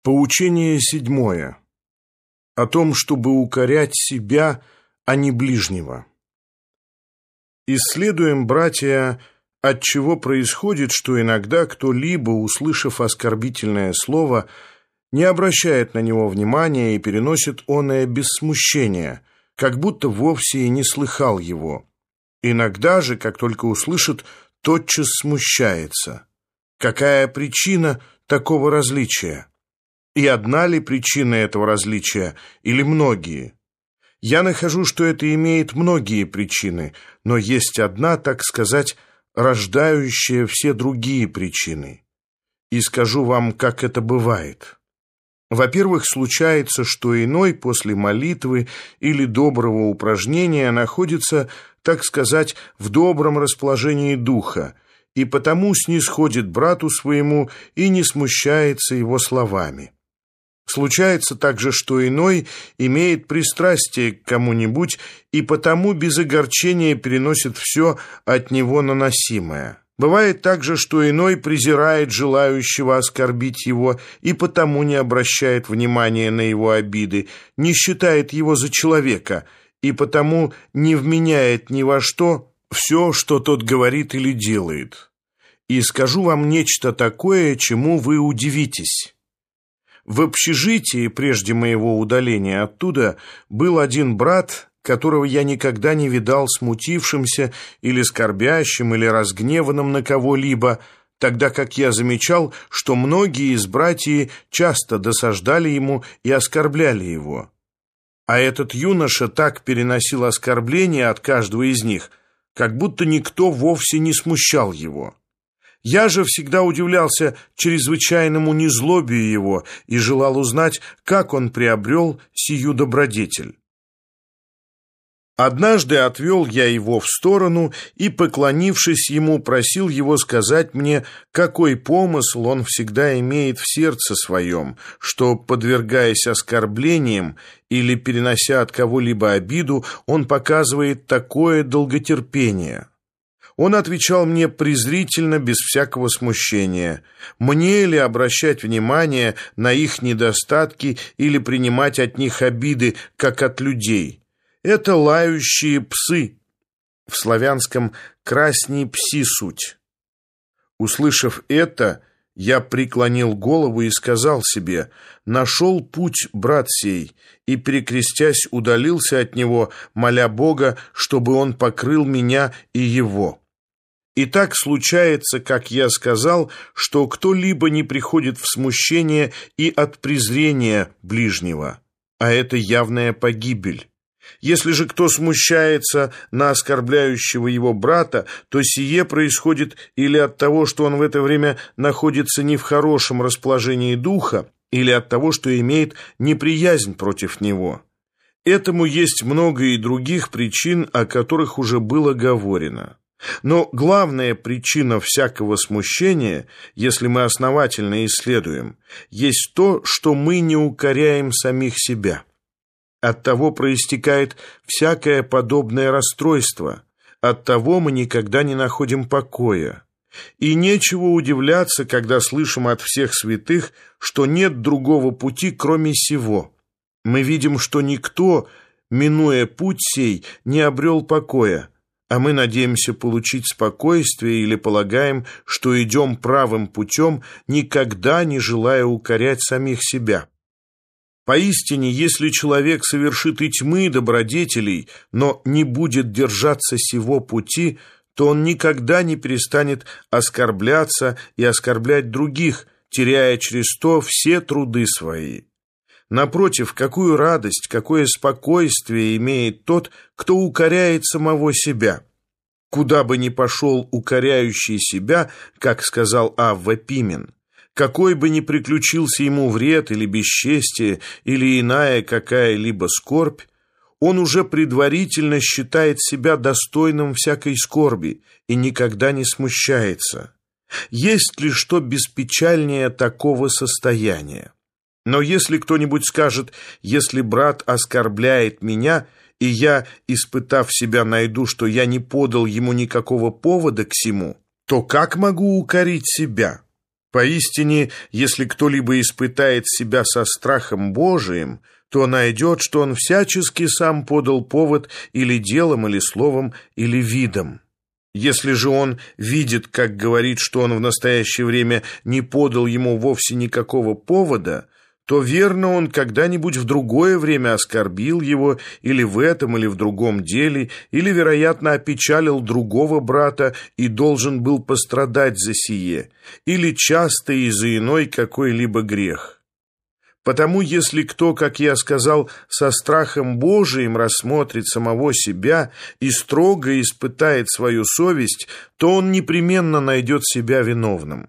Поучение 7. О том, чтобы укорять себя, а не ближнего. Исследуем, братья, от чего происходит, что иногда кто-либо, услышав оскорбительное слово, не обращает на него внимания и переносит оное без смущения, как будто вовсе и не слыхал его. Иногда же, как только услышит, тотчас смущается. Какая причина такого различия? И одна ли причина этого различия, или многие? Я нахожу, что это имеет многие причины, но есть одна, так сказать, рождающая все другие причины. И скажу вам, как это бывает. Во-первых, случается, что иной после молитвы или доброго упражнения находится, так сказать, в добром расположении духа, и потому снисходит брату своему и не смущается его словами. Случается также, что иной имеет пристрастие к кому-нибудь и потому без огорчения переносит все от него наносимое. Бывает также, что иной презирает желающего оскорбить его и потому не обращает внимания на его обиды, не считает его за человека и потому не вменяет ни во что все, что тот говорит или делает. И скажу вам нечто такое, чему вы удивитесь. В общежитии, прежде моего удаления оттуда, был один брат, которого я никогда не видал смутившимся или скорбящим или разгневанным на кого-либо, тогда как я замечал, что многие из братьев часто досаждали ему и оскорбляли его. А этот юноша так переносил оскорбления от каждого из них, как будто никто вовсе не смущал его. Я же всегда удивлялся чрезвычайному незлобию его и желал узнать, как он приобрел сию добродетель. Однажды отвел я его в сторону и, поклонившись ему, просил его сказать мне, какой помысл он всегда имеет в сердце своем, что, подвергаясь оскорблениям или перенося от кого-либо обиду, он показывает такое долготерпение. Он отвечал мне презрительно, без всякого смущения. Мне ли обращать внимание на их недостатки или принимать от них обиды, как от людей? Это лающие псы. В славянском «красни пси суть». Услышав это, я преклонил голову и сказал себе: «Нашел путь брат сей», и, перекрестясь, удалился от него, моля Бога, чтобы он покрыл меня и его. И так случается, как я сказал, что кто-либо не приходит в смущение и от презрения ближнего, а это явная погибель. Если же кто смущается на оскорбляющего его брата, то сие происходит или от того, что он в это время находится не в хорошем расположении духа, или от того, что имеет неприязнь против него. Этому есть много и других причин, о которых уже было говорено. Но главная причина всякого смущения, если мы основательно исследуем, есть то, что мы не укоряем самих себя. Оттого проистекает всякое подобное расстройство, оттого мы никогда не находим покоя. И нечего удивляться, когда слышим от всех святых, что нет другого пути, кроме сего. Мы видим, что никто, минуя путь сей, не обрел покоя, а мы надеемся получить спокойствие или полагаем, что идем правым путем, никогда не желая укорять самих себя. Поистине, если человек совершит и тьмы добродетелей, но не будет держаться сего пути, то он никогда не перестанет оскорбляться и оскорблять других, теряя через то все труды свои. Напротив, какую радость, какое спокойствие имеет тот, кто укоряет самого себя. Куда бы ни пошел укоряющий себя, как сказал Авва Пимен, какой бы ни приключился ему вред или бесчестие, или иная какая-либо скорбь, он уже предварительно считает себя достойным всякой скорби и никогда не смущается. Есть ли что беспечальнее такого состояния? Но если кто-нибудь скажет: «Если брат оскорбляет меня, и я, испытав себя, найду, что я не подал ему никакого повода к сему, то как могу укорить себя?» Поистине, если кто-либо испытает себя со страхом Божиим, то найдет, что он всячески сам подал повод или делом, или словом, или видом. Если же он видит, как говорит, что он в настоящее время не подал ему вовсе никакого повода, то верно он когда-нибудь в другое время оскорбил его или в этом, или в другом деле, или, вероятно, опечалил другого брата и должен был пострадать за сие, или часто и за иной какой-либо грех. Потому, если кто, как я сказал, со страхом Божиим рассмотрит самого себя и строго испытает свою совесть, то он непременно найдет себя виновным.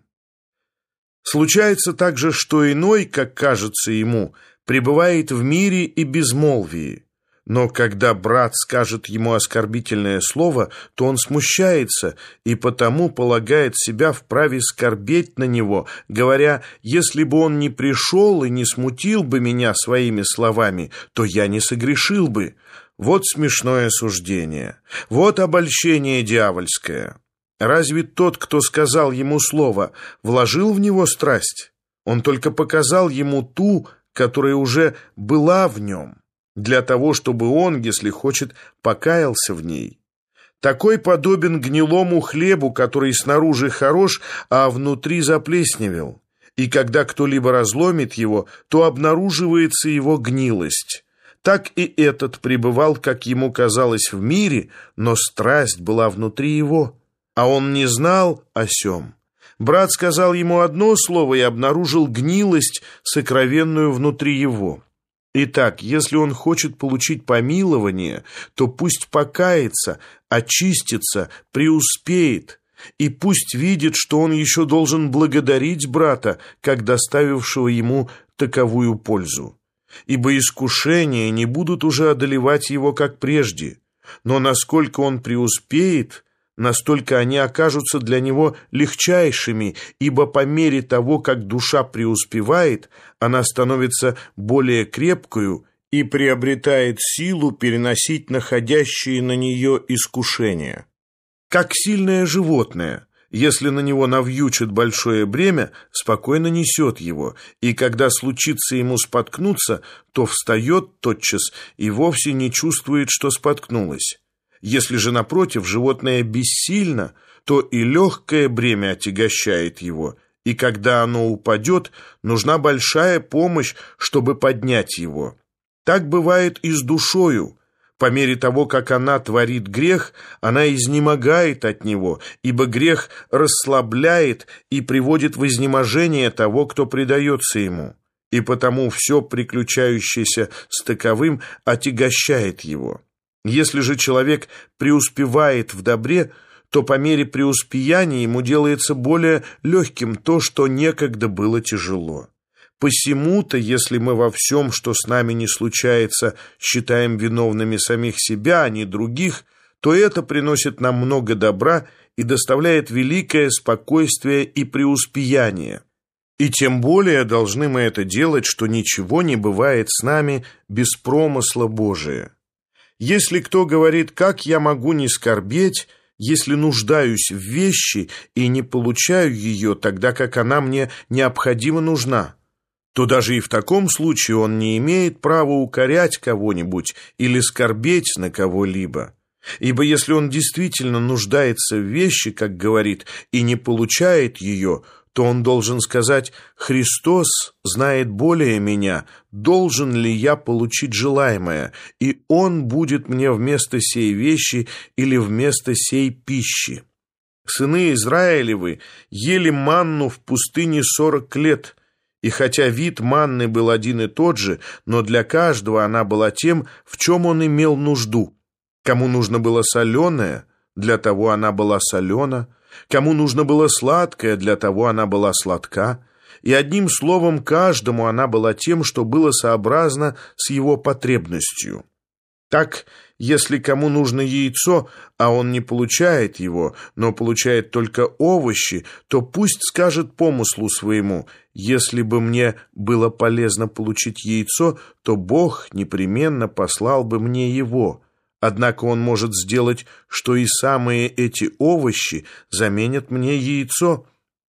Случается также, что иной, как кажется ему, пребывает в мире и безмолвии. Но когда брат скажет ему оскорбительное слово, то он смущается и потому полагает себя вправе скорбеть на него, говоря: «Если бы он не пришел и не смутил бы меня своими словами, то я не согрешил бы». Вот смешное суждение, вот обольщение дьявольское. Разве тот, кто сказал ему слово, вложил в него страсть? Он только показал ему ту, которая уже была в нем, для того, чтобы он, если хочет, покаялся в ней. Такой подобен гнилому хлебу, который снаружи хорош, а внутри заплесневел. И когда кто-либо разломит его, то обнаруживается его гнилость. Так и этот пребывал, как ему казалось, в мире, но страсть была внутри его, а он не знал о сем. Брат сказал ему одно слово и обнаружил гнилость, сокровенную внутри его. Итак, если он хочет получить помилование, то пусть покается, очистится, преуспеет, и пусть видит, что он еще должен благодарить брата, как доставившего ему таковую пользу. Ибо искушения не будут уже одолевать его, как прежде, но насколько он преуспеет, настолько они окажутся для него легчайшими, ибо по мере того, как душа преуспевает, она становится более крепкою и приобретает силу переносить находящие на нее искушения. Как сильное животное, если на него навьючат большое бремя, спокойно несет его, и когда случится ему споткнуться, то встает тотчас и вовсе не чувствует, что споткнулось. Если же, напротив, животное бессильно, то и легкое бремя отягощает его, и когда оно упадет, нужна большая помощь, чтобы поднять его. Так бывает и с душою. По мере того, как она творит грех, она изнемогает от него, ибо грех расслабляет и приводит в изнеможение того, кто предается ему, и потому все приключающееся с таковым отягощает его. Если же человек преуспевает в добре, то по мере преуспеяния ему делается более легким то, что некогда было тяжело. Посему-то, если мы во всем, что с нами не случается, считаем виновными самих себя, а не других, то это приносит нам много добра и доставляет великое спокойствие и преуспеяние. И тем более должны мы это делать, что ничего не бывает с нами без промысла Божия. Если кто говорит: «Как я могу не скорбеть, если нуждаюсь в вещи и не получаю ее, тогда как она мне необходимо нужна», то даже и в таком случае он не имеет права укорять кого-нибудь или скорбеть на кого-либо. Ибо если он действительно нуждается в вещи, как говорит, и не получает ее, то он должен сказать: «Христос знает более меня, должен ли я получить желаемое, и Он будет мне вместо сей вещи или вместо сей пищи». Сыны Израилевы ели манну в пустыне 40 лет, и хотя вид манны был один и тот же, но для каждого она была тем, в чем он имел нужду. Кому нужно было соленое, для того она была солена, кому нужно было сладкое, для того она была сладка, и одним словом, каждому она была тем, что было сообразно с его потребностью. Так, если кому нужно яйцо, а он не получает его, но получает только овощи, то пусть скажет помыслу своему: «Если бы мне было полезно получить яйцо, то Бог непременно послал бы мне его». Однако он может сделать, что и самые эти овощи заменят мне яйцо.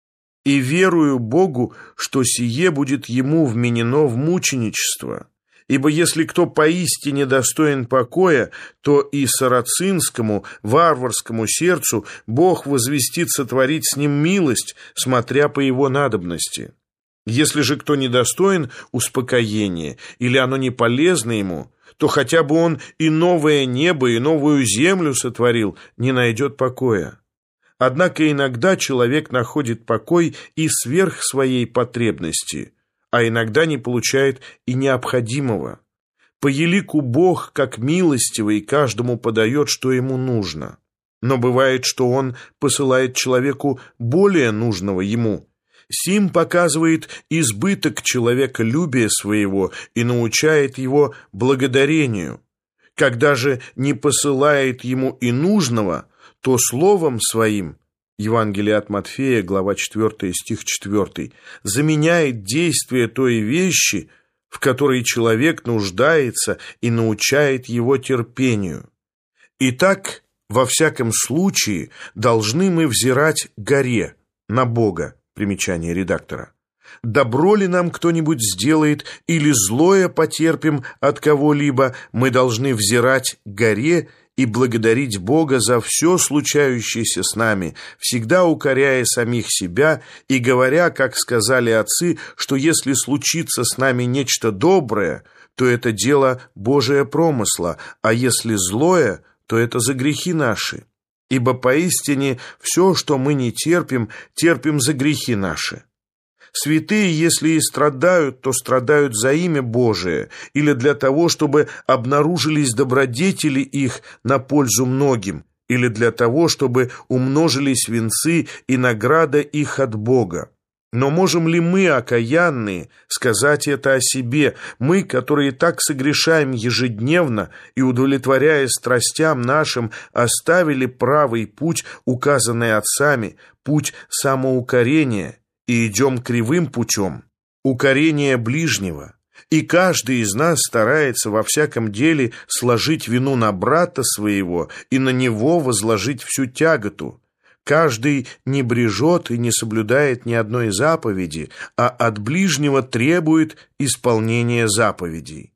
и верую Богу, что сие будет ему вменено в мученичество. Ибо если кто поистине достоин покоя, то и сарацинскому, варварскому сердцу Бог возвестит сотворить с ним милость, смотря по его надобности. Если же кто недостоин успокоения, или оно не полезно ему, то хотя бы он и новое небо, и новую землю сотворил, не найдет покоя. Однако иногда человек находит покой и сверх своей потребности, а иногда не получает и необходимого. По елику Бог, как милостивый, каждому подает, что ему нужно. Но бывает, что Он посылает человеку более нужного ему. Сим показывает избыток человеколюбия своего и научает его благодарению. Когда же не посылает ему и нужного, то словом своим, Евангелие от Матфея, глава 4, стих 4, заменяет действие той вещи, в которой человек нуждается, и научает его терпению. Итак, во всяком случае, должны мы взирать горе, на Бога. Примечание редактора. Добро ли нам кто-нибудь сделает или злое потерпим от кого-либо, мы должны взирать горе и благодарить Бога за все случающееся с нами, всегда укоряя самих себя и говоря, как сказали отцы, что если случится с нами нечто доброе, то это дело Божия промысла, а если злое, то это за грехи наши. Ибо поистине все, что мы не терпим, терпим за грехи наши. Святые, если и страдают, то страдают за имя Божие или для того, чтобы обнаружились добродетели их на пользу многим, или для того, чтобы умножились венцы и награда их от Бога. Но можем ли мы, окаянные, сказать это о себе, мы, которые так согрешаем ежедневно и, удовлетворяя страстям нашим, оставили правый путь, указанный отцами, путь самоукорения, и идем кривым путем, укорения ближнего, и каждый из нас старается во всяком деле сложить вину на брата своего и на него возложить всю тяготу. Каждый не брежет и не соблюдает ни одной заповеди, а от ближнего требует исполнения заповедей.